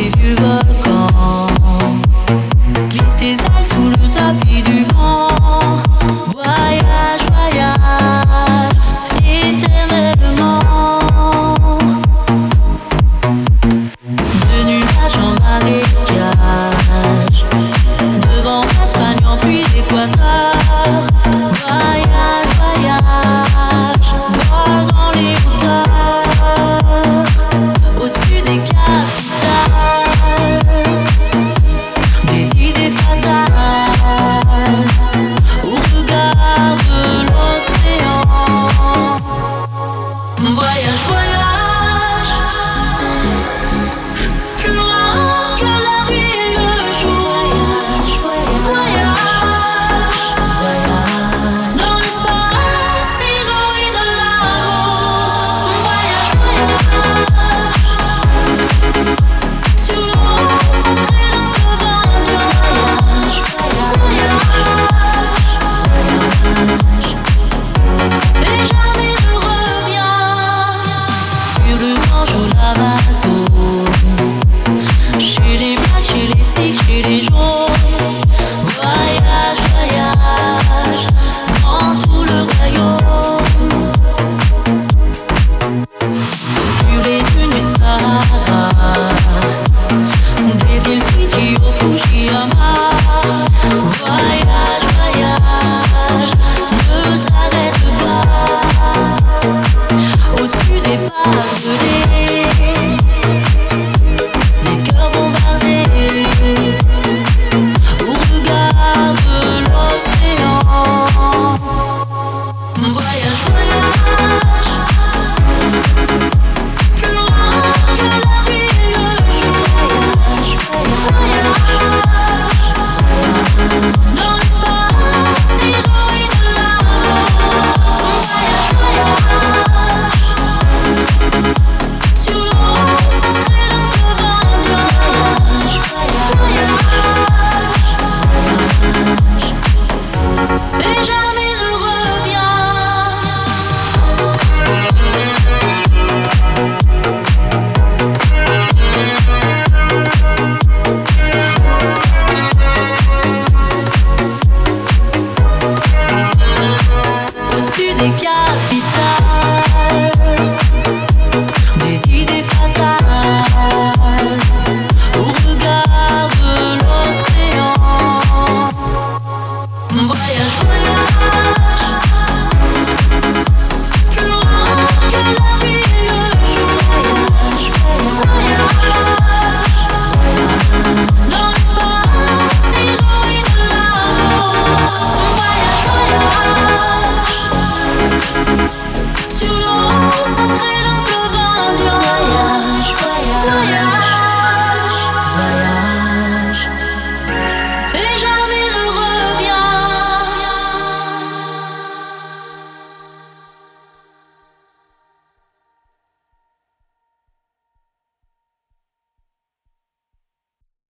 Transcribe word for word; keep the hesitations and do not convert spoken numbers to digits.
vieux volcans. Glisse tes ailes sous le tapis du vent. Voyage, voyage, éternellement. De nuages en marécage, devant l'Espagne en pluie d'équateur. Voyage, voyage, vol dans les hauteurs, au-dessus des capitales, des idées fatales, au regard de l'océan. Voyage, voyage, plus loin que la nuit et le jour. Voyage, voyage, voyage, dans l'espace inouï de l'amour. Voyage, voyage, sur l'eau sacrée d'un fleuve indien. Voyage, voyage, voyage, et jamais ne revient. Sur le Gange ou l'Amazone, chez les blacks, chez les sikhs, chez les jaunes.